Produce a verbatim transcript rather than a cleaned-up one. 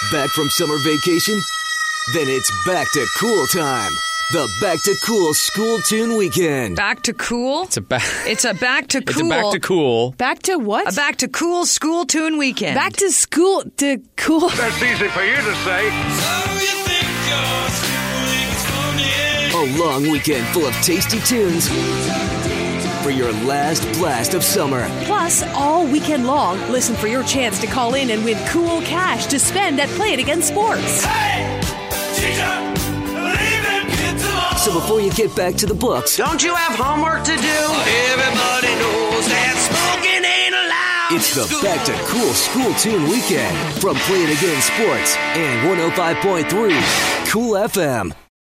Back from summer vacation? Then it's back to cool time. The Back to Cool School Tune Weekend. Back to cool? It's a back. It's a back to cool. It's a back to cool. Back to what? A back to cool school tune weekend. Back to school to cool. That's easy for you to say. A long weekend full of tasty tunes for your last blast of summer. Plus, all weekend long, listen for your chance to call in and win cool cash to spend at Play It Again Sports. Hey, teacher, leave them kids alone. So before you get back to the books, Don't you have homework to do? Everybody knows that smoking ain't allowed. it's the Back to Cool School Tune Weekend from Play It Again Sports and one oh five point three Cool F M.